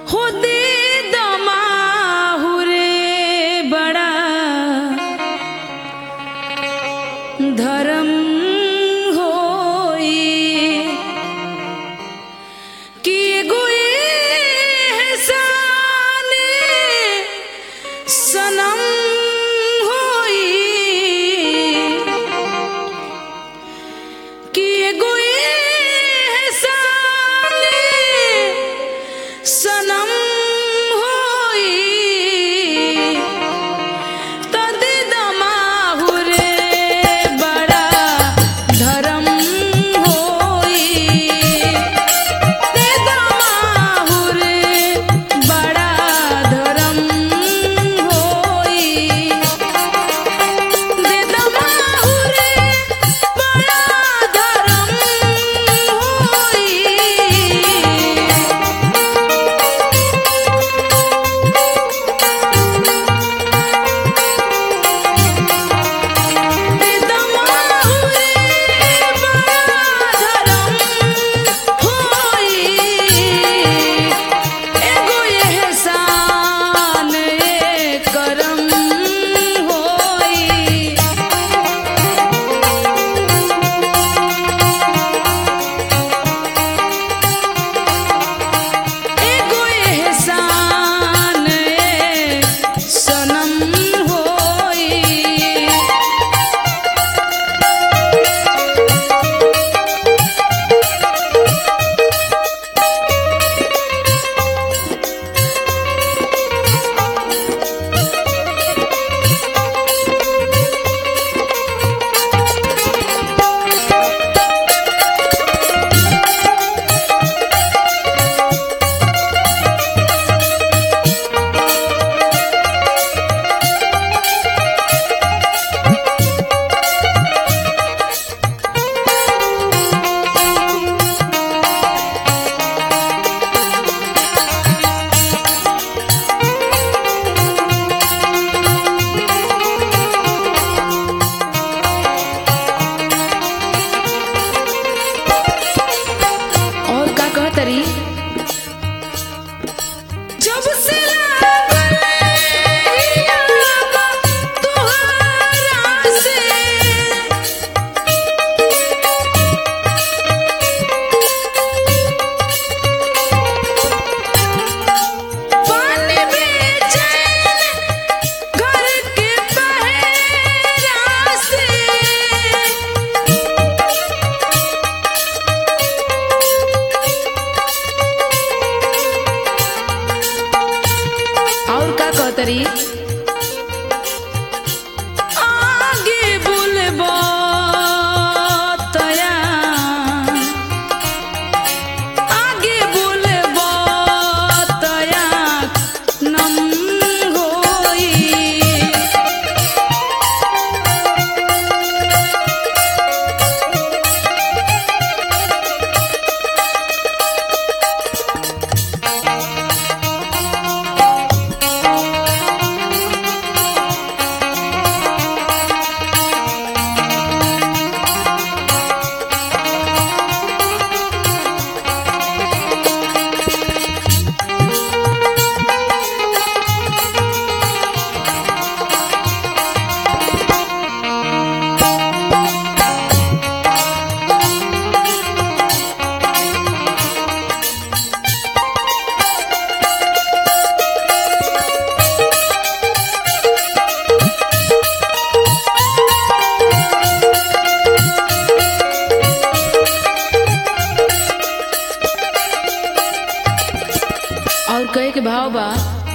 हो दे दमाहुरे बड़ा धर्म होई कि एगो एहसाने सनम होई कि एगो एहसाने सनम होई तदे दमाहुरे बड़ा धर्म होई दे दमाहुरे बड़ा धर्म होई दे दमाहुरे बड़ा धर्म होई दे दमाहुरे बड़ा धर्म होई एगो एहसान करम होई एगो एहसान सनम होई और का कहतरी जब से लागल याद तोहरा से पानी बेचैन घर के पहरा से और का कहतरी आगे बुलबो तया आगे बुलबो तया नम होई और कहे के भाव बा